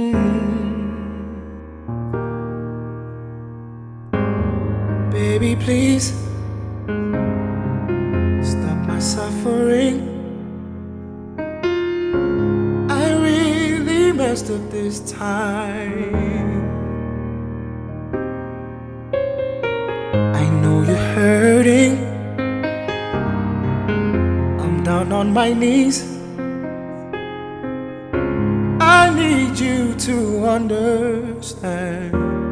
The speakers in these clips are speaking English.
Baby, please stop my suffering. I really messed up this time. I know you're hurting. I'm down on my knees. I need you to understand.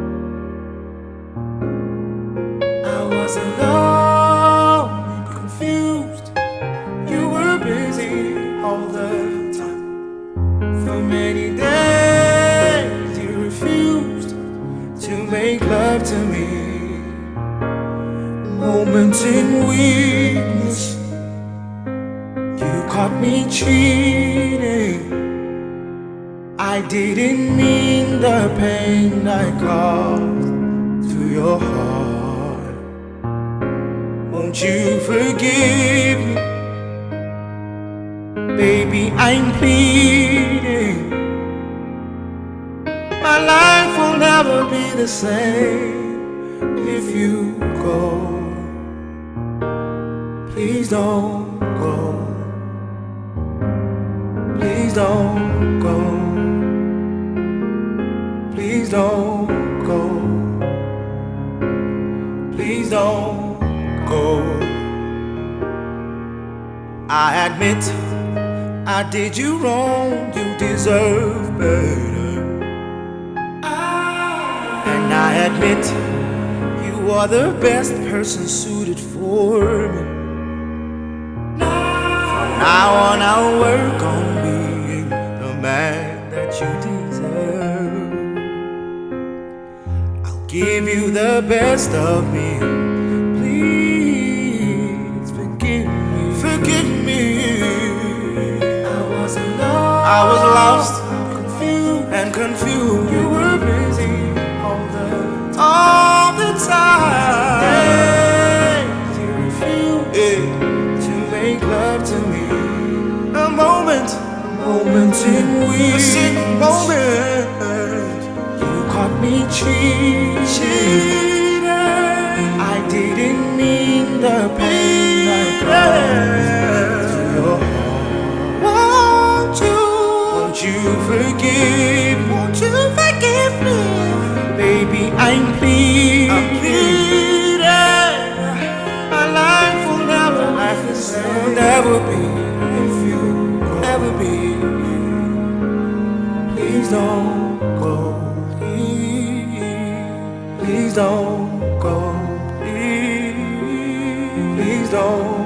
I was alone and confused. You were busy all the time. For many days you refused to make love to me. Moments in weakness, you caught me cheating. I didn't mean the pain I caused to your heart. Won't you forgive me? Baby, I'm pleading. My life will never be the same if you go. Please don't go. Please don't go. Please don't go. Please don't go. I admit I did you wrong. You deserve better. And I admit you are the best person suited for me. From now on I'll work on being the man that you deserve. Give you the best of me. Please forgive me. Forgive me. I was alone. I was lost, confused and confused. You were busy all the time. Days you refused to make love to me. A moment in which caught me cheating. I didn't mean the pain I caused to your heart. Won't you forgive? Won't you forgive me? Baby, I'm pleading. My life will never be if you never be. Please don't go. Please don't go. Please don't.